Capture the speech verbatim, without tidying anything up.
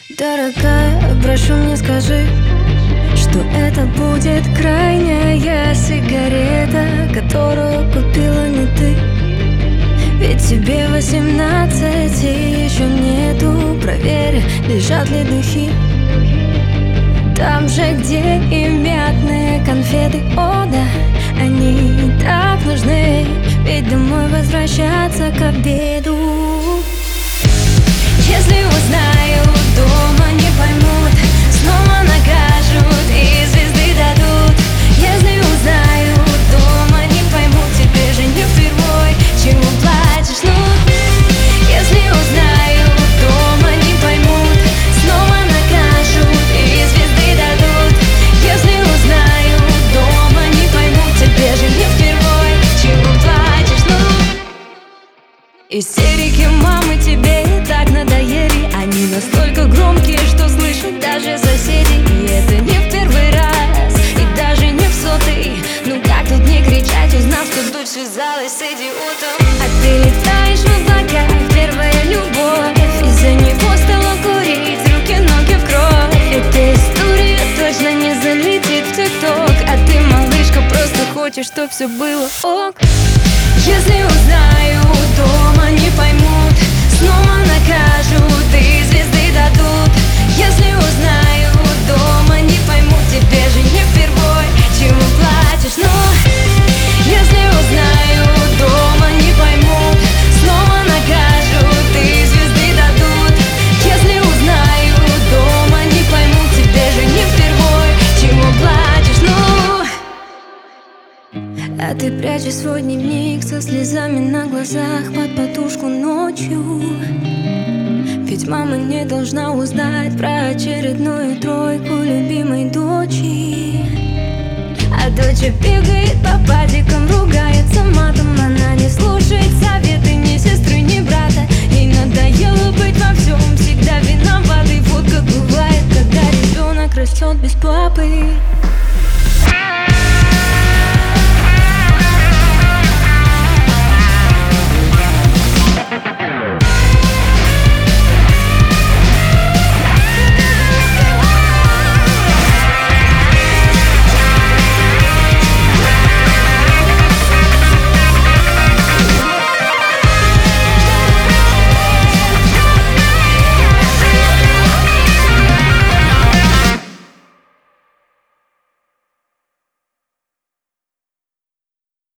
Дорогая, прошу, не скажи, что это будет крайняя сигарета, которую купила не ты. Ведь тебе восемнадцать и еще нету. Проверь, лежат ли духи там же, где и мятные конфеты. О да, они так нужны, ведь домой возвращаться к обеду. Если узнают, дома не поймут, снова накажут и звезды дадут. Если узнают, дома не поймут, тебе же не впервой, чему плачешь, ну. Если узнают, дома не поймут, снова накажут и звезды дадут. Если узнают, дома не поймут, тебе же не впервой, чему плачешь, ну. Истерики мамы тебе и так надоели. Они настолько громкие, что слышат даже соседи. И это не в первый раз, и даже не в сотый. Ну как тут не кричать, узнав, что дочь связалась с идиотом? А ты летаешь в облаках, первая любовь. Из-за него стала курить, руки-ноги в кровь. Эта история точно не залетит в тикток. А ты, малышка, просто хочешь, чтоб все было ок. Если узнают, дома не поймут, снова накажут и звезды дадут. Если узнают, дома не поймут, тебе же не впервой, чему плачешь, но. Если узнают, дома не поймут, снова накажут и звезды дадут. Если узнают, дома не поймут, тебе же не впервой, чему плачешь, ну. А ты прячешь свой дневник со слезами на глазах под подушку ночью. Ведь мама не должна узнать про очередную тройку любимой дочери. А дочь бегает по падикам, ругается матом. Она не слушает советы ни сестры, ни брата.